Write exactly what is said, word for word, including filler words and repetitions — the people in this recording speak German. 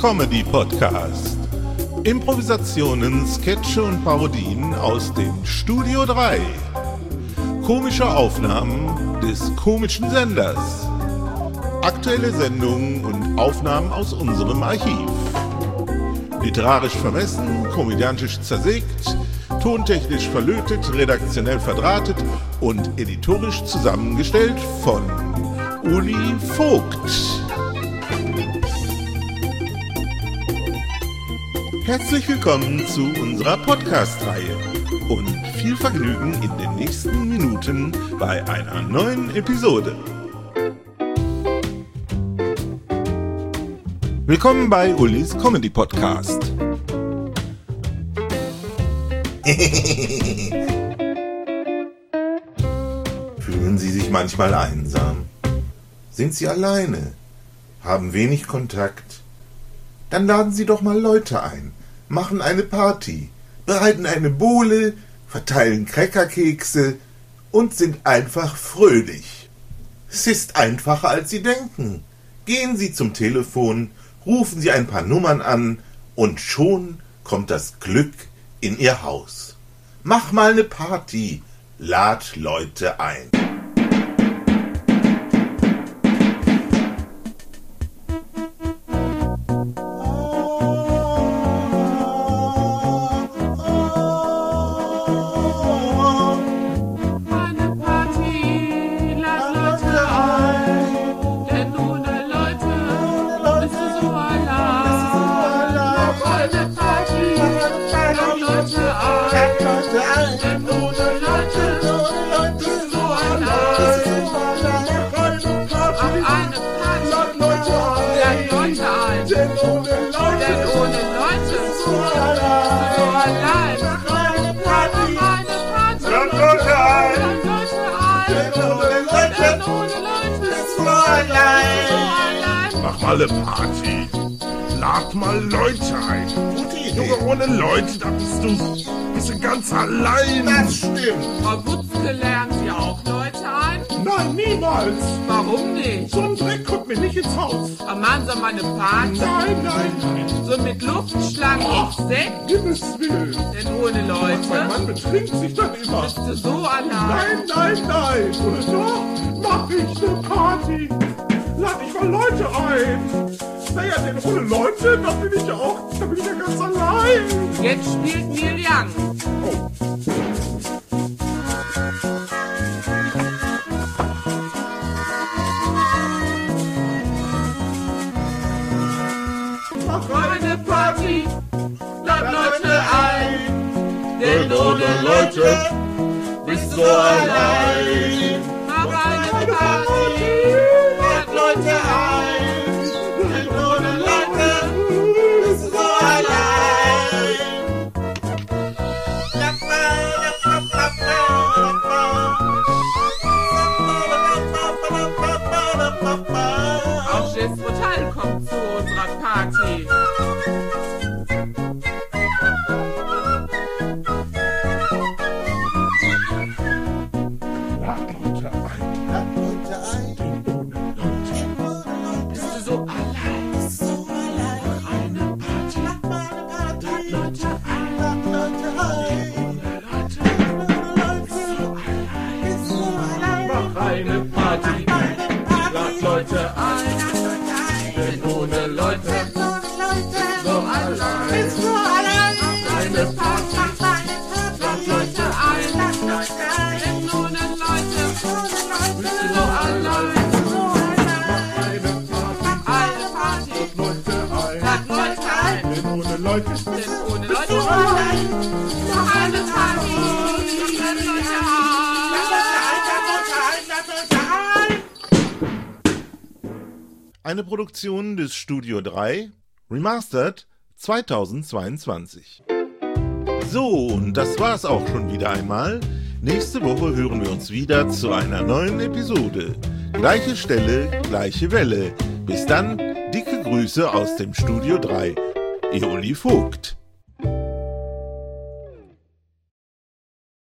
Comedy Podcast. Improvisationen, Sketche und Parodien aus dem Studio drei. Komische Aufnahmen des komischen Senders. Aktuelle Sendungen und Aufnahmen aus unserem Archiv. Literarisch vermessen, komödiantisch zersägt, tontechnisch verlötet, redaktionell verdrahtet und editorisch zusammengestellt von Uli Vogt. Herzlich willkommen zu unserer Podcast-Reihe und viel Vergnügen in den nächsten Minuten bei einer neuen Episode. Willkommen bei Ulis Comedy Podcast. Fühlen Sie sich manchmal einsam? Sind Sie alleine? Haben wenig Kontakt? Dann laden Sie doch mal Leute ein, machen eine Party, bereiten eine Bowle, verteilen Crackerkekse und sind einfach fröhlich. Es ist einfacher, als Sie denken. Gehen Sie zum Telefon, rufen Sie ein paar Nummern an und schon kommt das Glück in Ihr Haus. Mach mal eine Party, lad Leute ein. Mach mal eine Party. Lad mal Leute ein. Gute Idee. Junge, ohne Leute, da bist du, bist du ganz allein. Das stimmt. Frau Wutzke, lernen Sie auch Leute ein? Nein, niemals. Warum nicht? So ein Dreck kommt mir nicht ins Haus. Oh Mann, so mal eine Party? Nein, nein, nein. So mit Luftschlangen und Sekt? Himmels Willen. Denn ohne Mein Leute? Mann betrinkt sich dann immer. Bist du so allein? Nein, nein, nein. Oder doch? Mach ich eine Party. Lad ich mal Leute ein. Naja, denn ohne Leute, da bin ich ja auch, da bin ich ja ganz allein. Jetzt spielt Neil Young. Oh. Mach Eine Party, lad Leute ein. Denn ohne Leute bist du allein. Mach eine Party, lad Leute ein. Denn ohne Leute bist du so allein. Auch Jess Brutal kommt zu unserer Party. Lad Leute ein. Lad Leute ein. Ohne Leute Bist du so allein? So allein. Mach eine Party. Mach mal eine Party. Lad Leute ein. Lad Leute ein. Ohne Leute Bist du allein? Bist du allein? mach eine Party. Lad Leute ein. Denn ohne Leute so allein. Bist du allein? Eine Party. Lad Leute ein. Denn ohne Leute bist du so allein. eine Party. Eine Party. Leute ein. Lad Leute ein. Denn ohne Leute Denn ohne Leute mach eine Party. Lad Leute ein. Eine Produktion des Studio drei, Remastered zweitausendzweiundzwanzig. So, und das war's auch schon wieder einmal. Nächste Woche hören wir uns wieder zu einer neuen Episode. Gleiche Stelle, gleiche Welle. Bis dann, dicke Grüße aus dem Studio drei. Ihr Uli Vogt.